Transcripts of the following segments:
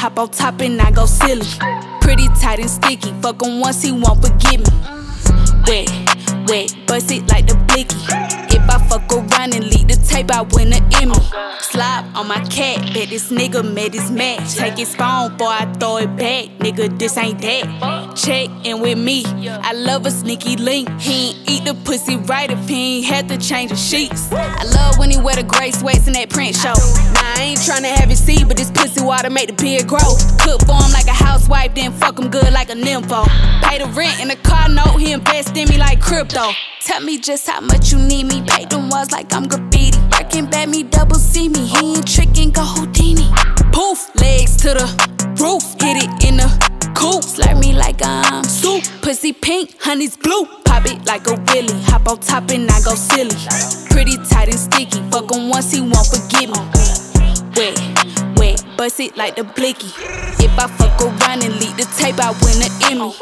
hop on top and I go silly. Pretty tight and sticky, fuck him once he won't forgive me. Wet, bust it like the blicky. If I fuck around and leak the tape, I win an Emmy. Slop on my cat, bet this nigga met his match. Take his phone, boy, I throw it back. Nigga, this ain't that. Check in with me, I love a sneaky link. He ain't eat the pussy right if he ain't had to change the sheets. I love when he wear the gray sweats in that print show. Nah, I ain't tryna have it see, but this pussy water make the beard grow. Cook for him like a housewife, then fuck him good like a nympho. Pay the rent in the car note, he invest in me like crypto. Tell me just how much you need me. Paint them walls like I'm graffiti. Breaking bad me, double see me. He ain't tricking, go Houdini. Poof, legs to the roof. Hit it in the coupe. Slurp me like I'm soup. Pussy pink, honey's blue. Pop it like a willy. Hop on top and I go silly. Pretty tight and sticky. Fuck him once he won't forgive me. Wet, bust it like the blicky. If I fuck around and leak the tape, I win an Emmy.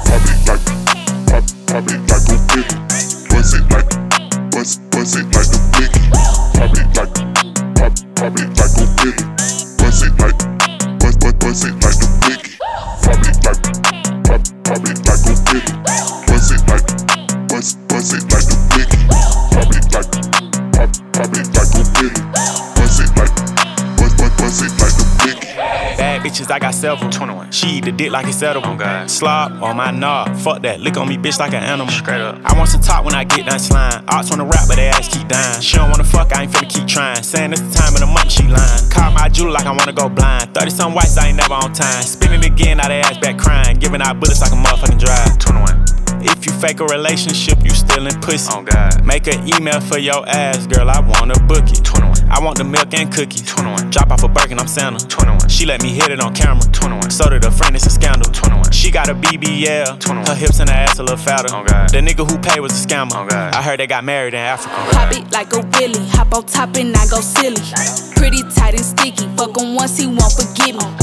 Pop it like a willy. Bust it like the blicky. Pop it like a willy. Bust it like the blicky. Pop it like a willy. Bust it like the blicky. Pop it like a willy. Bust it like the blicky. Bad bitches, I got several. 21. She eat the dick like it's edible. Oh God. Slop on my knob. Fuck that, lick on me, bitch, like an animal. Straight up. I want some talk when I get done slime. Ops wanna rap, but they ass keep dying. She don't wanna fuck, I ain't finna keep trying. Saying it's the time of the month, she lying. Call my jewel like I wanna go blind. 30-some whites, I ain't never on time. Spinning again, now they ass back crying. Giving out bullets like a motherfucking drive. 21. If you fake a relationship, you still in pussy. Oh God. Make an email for your ass, girl, I wanna book it. 21. I want the milk and cookies. 21. Drop off a Birkin, I'm Santa. 21. She let me hit it on camera. 21. So did a friend, it's a scandal. 21. She got a BBL. 21. Her hips and her ass a little fatter. Oh God. The nigga who paid was a scammer. Oh God. I heard they got married in Africa. Oh Pop it like a willy. Hop on top and I go silly. Pretty tight and sticky. Fuck him once he won't forgive me.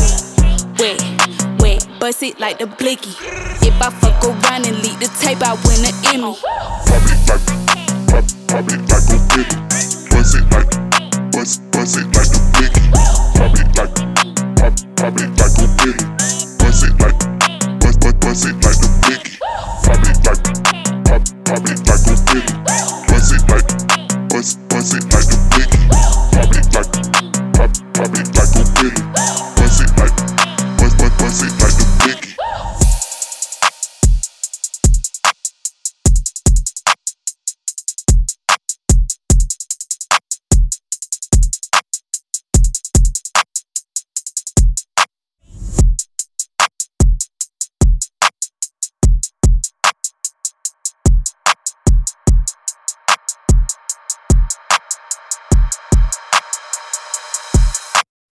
Wet, bust it like the blicky. If I fuck around and leak the tape, I win an Emmy.